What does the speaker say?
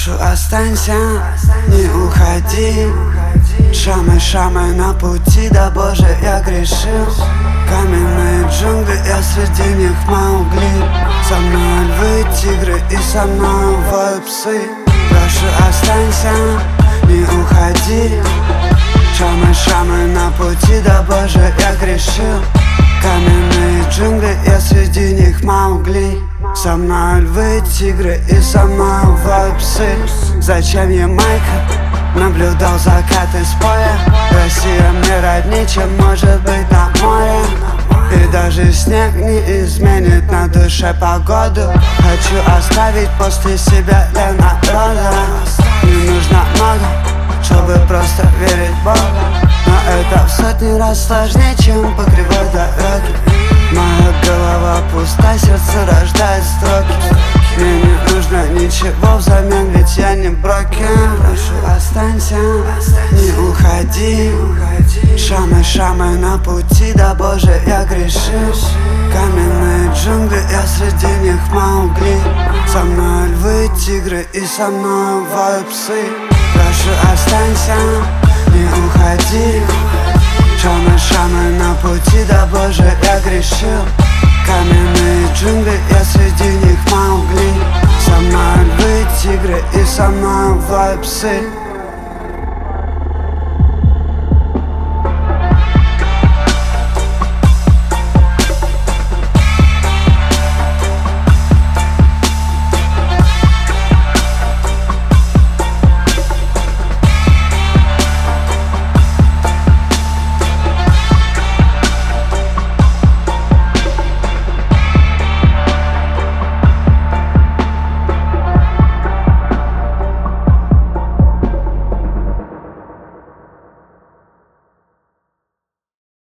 Прошу, останься, не уходи. Шамы на пути, да боже, я грешил. Каменные джунгли, я среди них Маугли. Со мной львы, тигры и со мной воют псы. Прошу, останься, не уходи. Шамы на пути, да боже, я грешил. Каменные джунгли, я среди них Маугли. Со мной львы, тигры и со мной воют псы. Зачем Ямайка? Наблюдал закаты с поля. Россия мне роднее, чем может быть на море. И даже снег не изменит на душе погоду. Хочу оставить после себя для народа. Не нужно много, чтобы просто верить в Бога. Но это в сотни раз сложнее, чем по кривой дороге. Моя голова пуста, сердце рождает строки. Мне не нужно ничего взамен, ведь я не брокен. Прошу, останься, не уходи. Шамы на пути, да боже, я грешил. Каменные джунгли, я среди них Маугли. Со мной львы, тигры и со мной воют псы. Прошу, останься, не уходи. Шамы на пути, да боже, я грешил. Каменные джунгли, я среди них Маугли. Со мной львы, тигры и со мной воют псы.